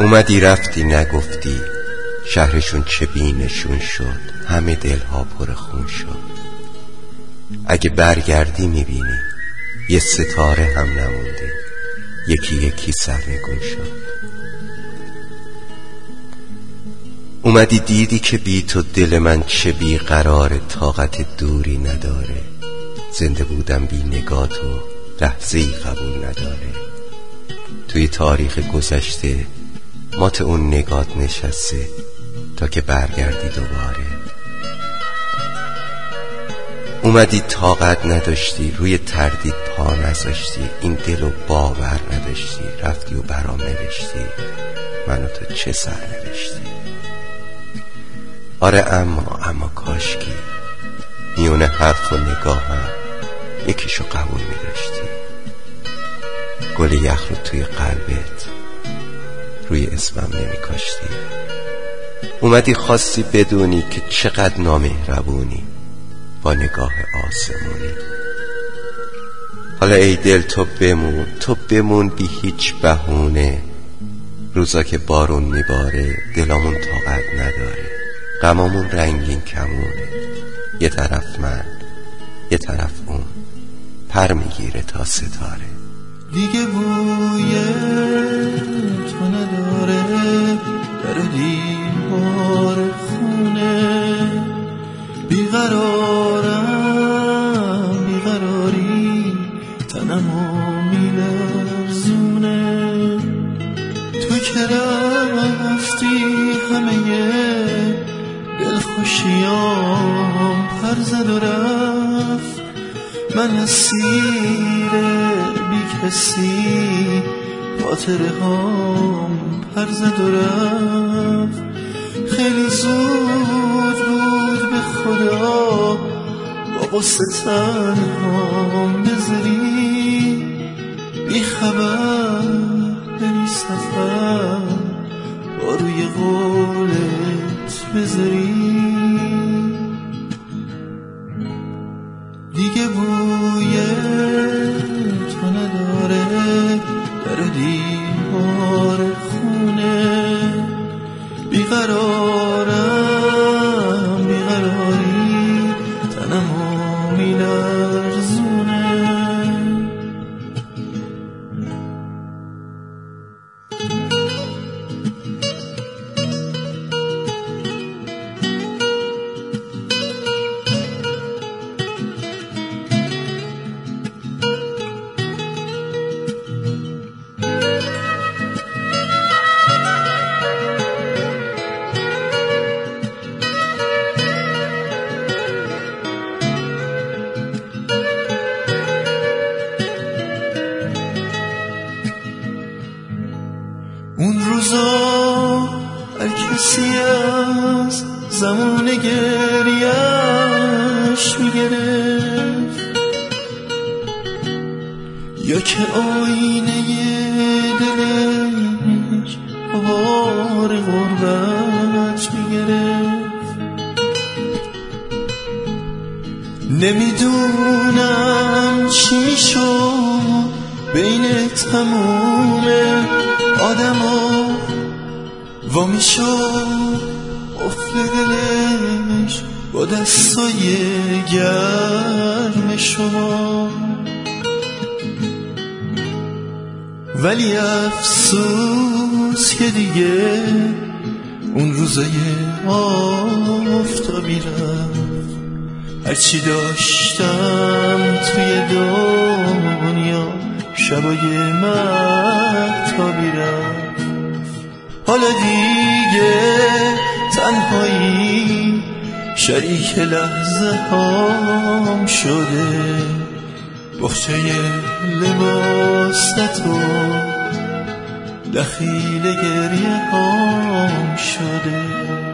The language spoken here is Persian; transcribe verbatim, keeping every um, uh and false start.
اومدی رفتی نگفتی شهرشون چه بینشون شد، همه دلها پر خون شد. اگه برگردی میبینی یه ستاره هم نمونده، یکی یکی سرنگون شد. اومدی دیدی که بی تو دل من چه بی قراره، طاقت دوری نداره. زنده بودم بی نگاه تو لحظه‌ای قبول نداره. توی تاریخ گذشته مات اون نگات نشسته تا که برگردی دوباره. اومدی طاقت نداشتی، روی تردید پا نذاشتی، این دل و باور نداشتی، رفتی و برام نوشتی منو تو چه سر نوشتی. آره اما اما کاشکی میونه حرف و نگاهم یکیشو قبول میداشتی. گل یخ رو توی قلبت روی اسمم نمیکاشتی. اومدی خواستی بدونی که چقدر نامهربونی با نگاه آسمونی. حالا ای دل تو بمون، تو بمون بی هیچ بهونه. روزا که بارون میباره دلامون طاقت نداره، غمامون رنگین کمونه. یه طرف من یه طرف اون، پر میگیره تا ستاره. دیگه بوی تو نداره، در دیوار خونه. بیقرارم بیقراری تنمو میلرزونه. تو که رفتی همه دلخوشیام پر زد و رفت. من اسیر بی کسی خاطره هام پر زد و رفت. خیلی زود بود به خدا با قصه تنهام بذاری. بی خبر بری سفر با روی قولت بذاری. دیگه بوی تو نداره، در دیوار خونه. بیقرارم بیقراری تنمو میلرزونه. اون روزا هر کسی از زمان گریه‌اش میگرفت، یا که آینه دلش بار غربت میگرفت. نمیدونم چی میشد بین تموم آدم ها، و میشد قفل دلش با دستای گرم شما. ولی افسوس که دیگه اون روزای آفتابی رفت. هرچی داشتم توی دنیا شبای مهتابی رفت. حالا دیگه تنهایی شریک لحظه هام شده. بخچه لباست و دخیل گریه هام شده.